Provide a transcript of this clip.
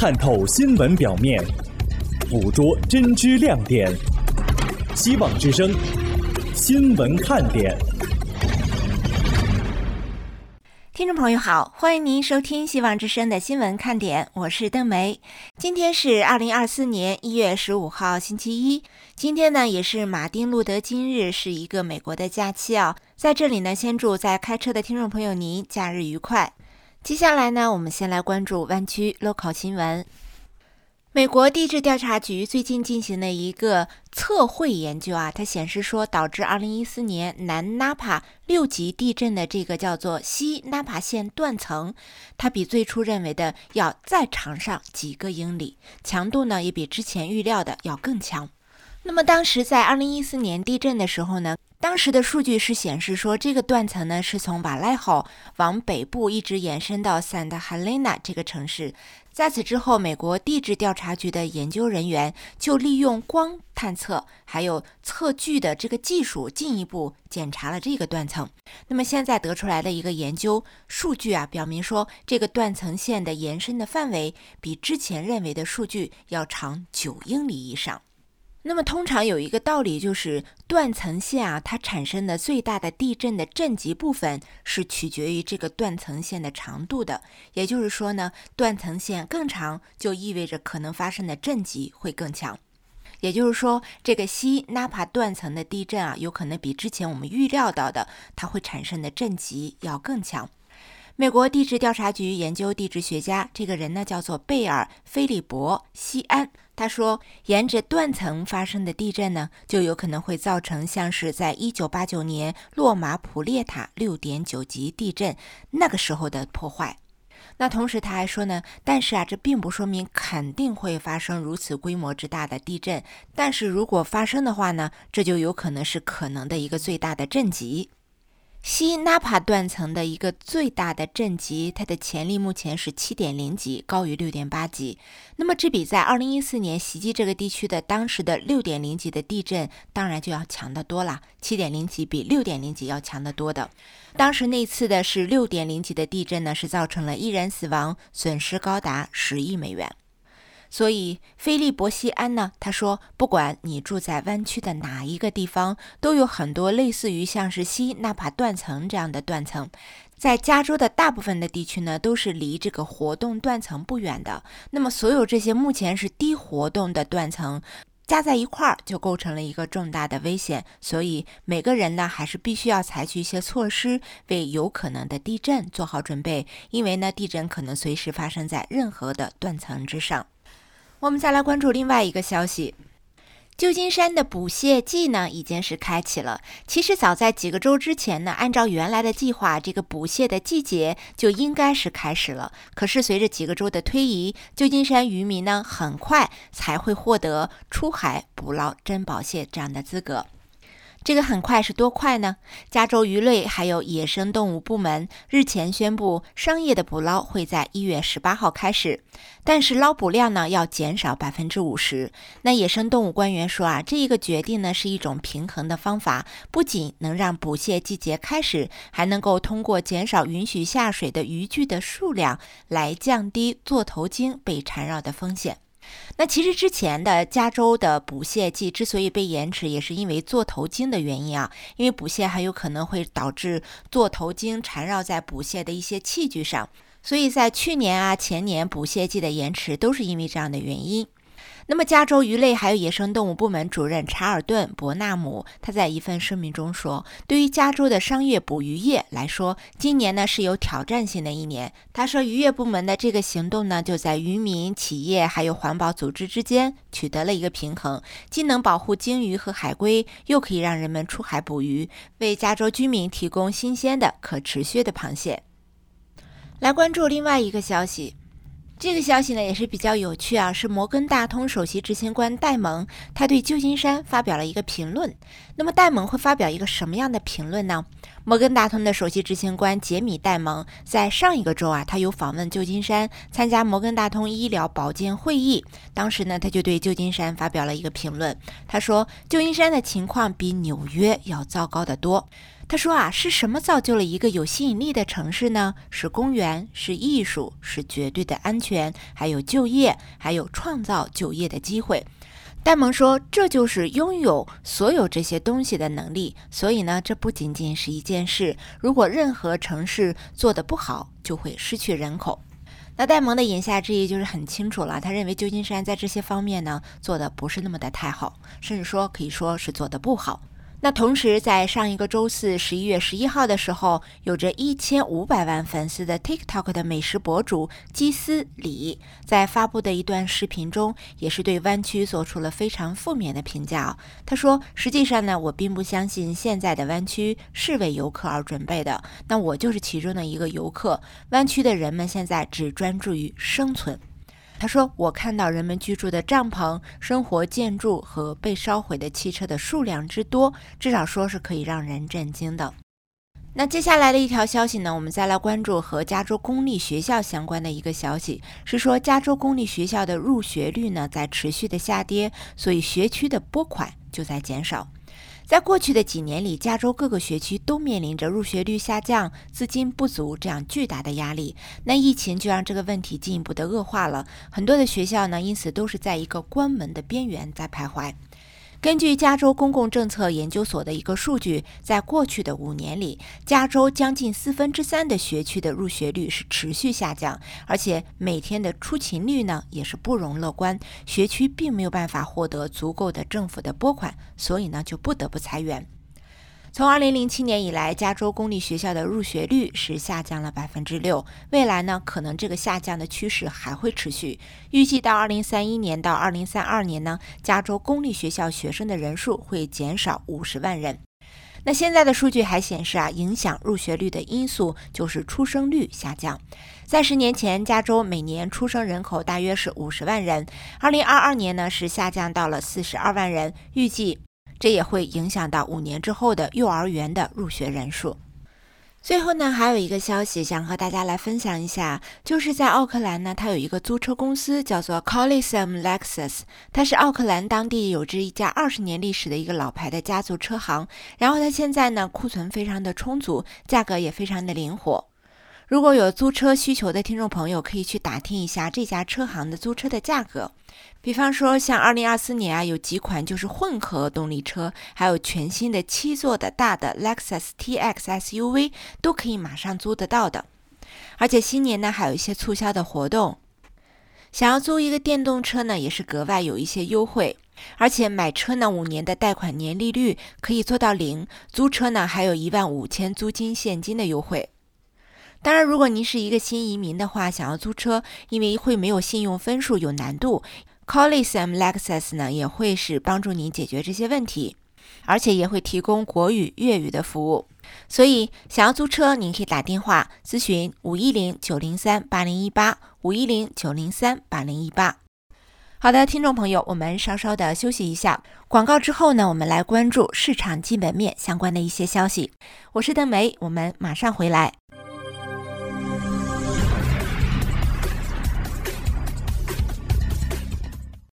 探透新闻表面，捕捉真知亮点。希望之声，新闻看点。 听众朋友好，欢迎您收听希望之声的新闻看点，我是邓梅。今天是2024年1月15号星期一，今天呢也是马丁路德金日，是一个美国的假期啊。在这里呢，先祝在开车的听众朋友您假日愉快。接下来呢，我们先来关注湾区 local 新闻。美国地质调查局最近进行了一个测绘研究啊，它显示说导致2014年南纳帕6级地震的这个叫做西纳帕线断层，它比最初认为的要再长上几个英里，强度呢也比之前预料的要更强。那么当时在2014年地震的时候呢，当时的数据是显示说，这个断层呢是从瓦莱豪往北部一直延伸到萨达哈雷纳这个城市。在此之后，美国地质调查局的研究人员就利用光探测还有测距的这个技术，进一步检查了这个断层。那么现在得出来的一个研究数据啊，表明说这个断层线的延伸的范围比之前认为的数据要长9英里以上。那么通常有一个道理，就是断层线啊，它产生的最大的地震的震级部分是取决于这个断层线的长度的。也就是说呢，断层线更长，就意味着可能发生的震级会更强。也就是说，这个西纳帕断层的地震啊，有可能比之前我们预料到的，它会产生的震级要更强。美国地质调查局研究地质学家，这个人呢叫做贝尔·菲利伯·西安。他说，沿着断层发生的地震呢，就有可能会造成像是在1989年洛马普列塔 6.9 级地震那个时候的破坏。那同时他还说呢，但是啊，这并不说明肯定会发生如此规模之大的地震，但是如果发生的话呢，这就有可能是可能的一个最大的震级。西纳帕断层的一个最大的震级，它的潜力目前是 7.0 级，高于 6.8 级。那么这比在2014年袭击这个地区的当时的 6.0 级的地震当然就要强得多了， 7.0 级比 6.0 级要强得多的。当时那次的是 6.0 级的地震呢，是造成了1人死亡，损失高达10亿美元。所以菲利伯西安呢，他说，不管你住在湾区的哪一个地方，都有很多类似于像是西纳帕断层这样的断层。在加州的大部分的地区呢，都是离这个活动断层不远的。那么所有这些目前是低活动的断层加在一块儿，就构成了一个重大的危险。所以每个人呢，还是必须要采取一些措施，为有可能的地震做好准备。因为呢，地震可能随时发生在任何的断层之上。我们再来关注另外一个消息，旧金山的捕蟹季呢已经是开启了。其实早在几个周之前呢，按照原来的计划，这个捕蟹的季节就应该是开始了。可是随着几个周的推移，旧金山渔民呢很快才会获得出海捕捞珍宝蟹这样的资格。这个很快是多快呢？加州鱼类还有野生动物部门日前宣布，商业的捕捞会在1月18号开始，但是捞捕量呢要减少 50%。 那野生动物官员说啊，这一个决定呢是一种平衡的方法，不仅能让捕蟹季节开始，还能够通过减少允许下水的渔具的数量来降低座头鲸被缠绕的风险。那其实之前的加州的捕蟹季之所以被延迟，也是因为座头鲸的原因啊，因为捕蟹还有可能会导致座头鲸缠绕在捕蟹的一些器具上，所以在去年啊前年捕蟹季的延迟都是因为这样的原因。那么加州鱼类还有野生动物部门主任查尔顿·伯纳姆，他在一份声明中说，对于加州的商业捕鱼业来说，今年呢是有挑战性的一年。他说，渔业部门的这个行动呢，就在渔民、企业还有环保组织之间取得了一个平衡，既能保护鲸鱼和海龟，又可以让人们出海捕鱼，为加州居民提供新鲜的可持续的螃蟹。来关注另外一个消息，这个消息呢也是比较有趣啊，是摩根大通首席执行官戴蒙，他对旧金山发表了一个评论。那么戴蒙会发表一个什么样的评论呢？摩根大通的首席执行官杰米·戴蒙在上一个周啊，他有访问旧金山，参加摩根大通医疗保健会议。当时呢，他就对旧金山发表了一个评论。他说，旧金山的情况比纽约要糟糕得多。 他说是什么造就了一个有吸引力的城市呢？是公园，是艺术，是绝对的安全，还有就业，还有创造就业的机会。戴蒙说，这就是拥有所有这些东西的能力。所以呢，这不仅仅是一件事，如果任何城市做得不好，就会失去人口。那戴蒙的言下之意就是很清楚了，他认为旧金山在这些方面呢做得不是那么的太好，甚至说可以说是做得不好。那同时在上一个周四11月11号的时候，有着1500万粉丝的 TikTok 的美食博主基斯里在发布的一段视频中，也是对湾区做出了非常负面的评价。他说，实际上呢，我并不相信现在的湾区是为游客而准备的，那我就是其中的一个游客。湾区的人们现在只专注于生存。他说，我看到人们居住的帐篷、生活建筑和被烧毁的汽车的数量之多，至少说是可以让人震惊的。那接下来的一条消息呢，我们再来关注和加州公立学校相关的一个消息，是说加州公立学校的入学率呢在持续的下跌，所以学区的拨款就在减少。在过去的几年里，加州各个学区都面临着入学率下降、资金不足这样巨大的压力。那疫情就让这个问题进一步的恶化了，很多的学校呢，因此都是在一个关门的边缘在徘徊。根据加州公共政策研究所的一个数据，在过去的5年里，加州将近3/4的学区的入学率是持续下降，而且每天的出勤率呢也是不容乐观，学区并没有办法获得足够的政府的拨款，所以呢就不得不裁员。从2007年以来，加州公立学校的入学率是下降了6%，未来呢可能这个下降的趋势还会持续。预计到2031年到2032年呢，加州公立学校学生的人数会减少50万人。那现在的数据还显示影响入学率的因素就是出生率下降。在10年前，加州每年出生人口大约是50万人，2022年呢是下降到了42万人，预计这也会影响到5年之后的幼儿园的入学人数。最后呢，还有一个消息想和大家来分享一下，就是在奥克兰呢，它有一个租车公司叫做 Coliseum Lexus， 它是奥克兰当地有着一家20年历史的一个老牌的家族车行，然后它现在呢库存非常的充足，价格也非常的灵活。如果有租车需求的听众朋友，可以去打听一下这家车行的租车的价格。比方说像2024年有几款就是混合动力车，还有全新的7座的大的 Lexus TX SUV 都可以马上租得到的。而且新年呢还有一些促销的活动，想要租一个电动车呢也是格外有一些优惠。而且买车呢5年的贷款年利率可以做到0，租车呢还有15000租金现金的优惠。当然，如果您是一个新移民的话，想要租车，因为会没有信用分数，有难度， Coliseum Lexus 呢也会是帮助您解决这些问题，而且也会提供国语、粤语的服务。所以想要租车，您可以打电话咨询510-903-8018 510-903-8018。好的，听众朋友，我们稍稍的休息一下，广告之后呢，我们来关注市场基本面相关的一些消息。我是邓梅，我们马上回来。